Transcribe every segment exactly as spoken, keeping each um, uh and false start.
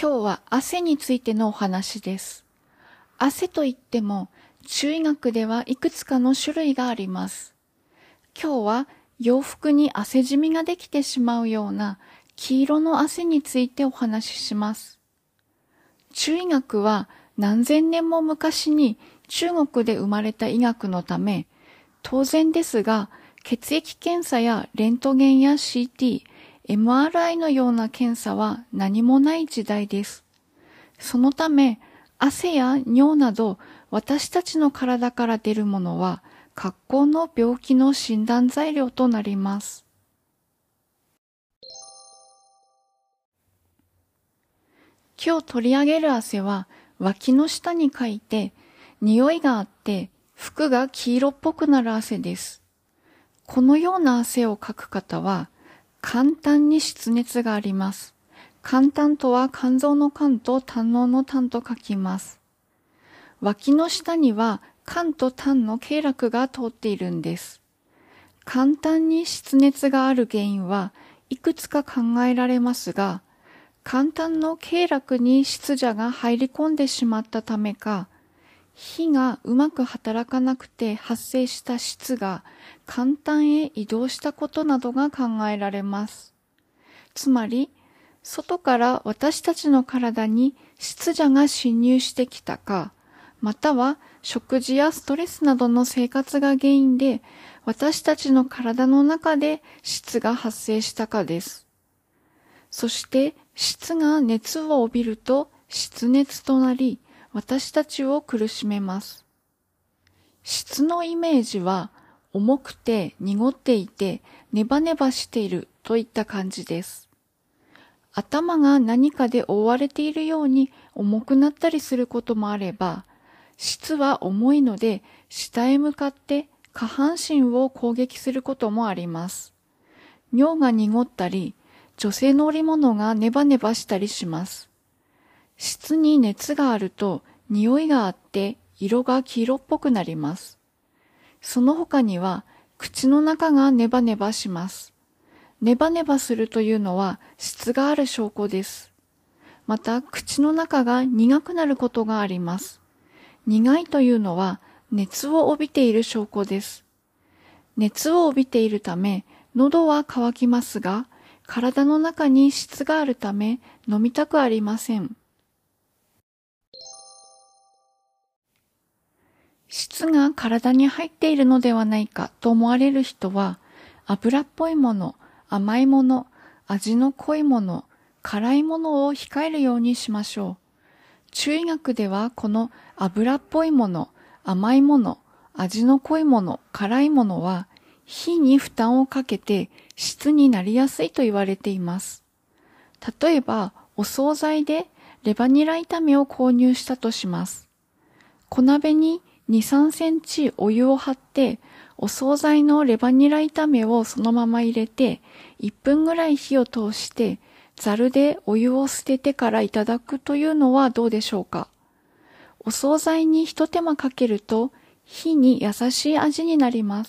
今日は汗についてのお話です。汗といっても、中医学ではいくつかの種類があります。今日は洋服に汗じみができてしまうような黄色の汗についてお話しします。中医学は何千年も昔に中国で生まれた医学のため、当然ですが、血液検査やレントゲンや シーティー、エムアールアイ のような検査は何もない時代です。そのため、汗や尿など私たちの体から出るものは格好の病気の診断材料となります。今日取り上げる汗は脇の下にかいて匂いがあって服が黄色っぽくなる汗です。このような汗をかく方は肝胆に湿熱があります。肝胆とは肝臓の肝と胆のうの胆と書きます。脇の下には肝と胆の経絡が通っているんです。肝胆に湿熱がある原因はいくつか考えられますが、肝胆の経絡に湿邪が入り込んでしまったためか、火がうまく働かなくて発生した湿が肝胆へ移動したことなどが考えられます。つまり、外から私たちの体に湿邪が侵入してきたか、または食事やストレスなどの生活が原因で私たちの体の中で湿が発生したかです。そして湿が熱を帯びると湿熱となり、私たちを苦しめます。湿のイメージは重くて濁っていてネバネバしているといった感じです。頭が何かで覆われているように重くなったりすることもあれば、湿は重いので下へ向かって下半身を攻撃することもあります。尿が濁ったり、女性の織物がネバネバしたりします。湿に熱があると匂いがあって色が黄色っぽくなります。その他には口の中がネバネバします。ネバネバするというのは湿がある証拠です。また口の中が苦くなることがあります。苦いというのは熱を帯びている証拠です。熱を帯びているため喉は渇きますが、体の中に湿があるため飲みたくありません。湿が体に入っているのではないかと思われる人は、油っぽいもの、甘いもの、味の濃いもの、辛いものを控えるようにしましょう。中医学ではこの油っぽいもの、甘いもの、味の濃いもの、辛いものは、火に負担をかけて湿になりやすいと言われています。例えば、お惣菜でレバニラ炒めを購入したとします。小鍋にに、さんセンチお湯を張って、お惣菜のレバニラ炒めをそのまま入れて、いっぷんぐらい火を通して、ざるでお湯を捨ててからいただくというのはどうでしょうか。お惣菜に一手間かけると、火に優しい味になります。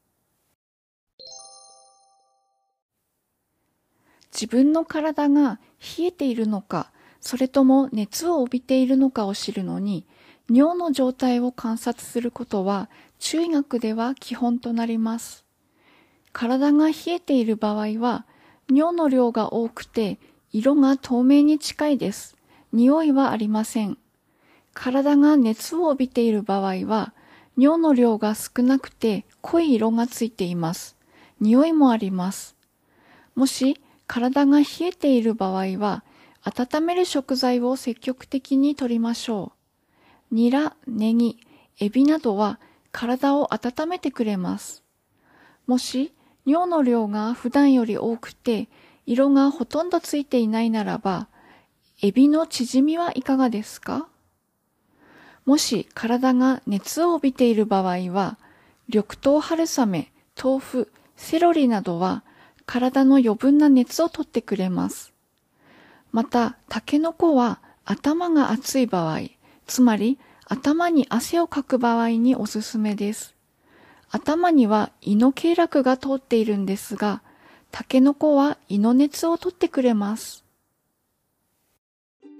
自分の体が冷えているのか、それとも熱を帯びているのかを知るのに、尿の状態を観察することは中医学では基本となります。体が冷えている場合は尿の量が多くて色が透明に近いです。匂いはありません。体が熱を帯びている場合は尿の量が少なくて濃い色がついています。匂いもあります。もし体が冷えている場合は温める食材を積極的に摂りましょう。ニラ、ネギ、エビなどは体を温めてくれます。もし尿の量が普段より多くて色がほとんどついていないならば、エビのチヂミはいかがですか？もし体が熱を帯びている場合は、緑豆春雨、豆腐、セロリなどは体の余分な熱を取ってくれます。また、タケノコは頭が熱い場合、つまり頭に汗をかく場合におすすめです。頭には胃の経絡が通っているんですが、タケノコは胃の熱を取ってくれます。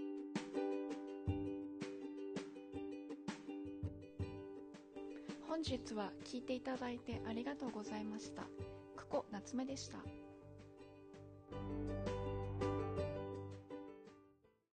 本日は聞いていただいてありがとうございました。久保夏目でした。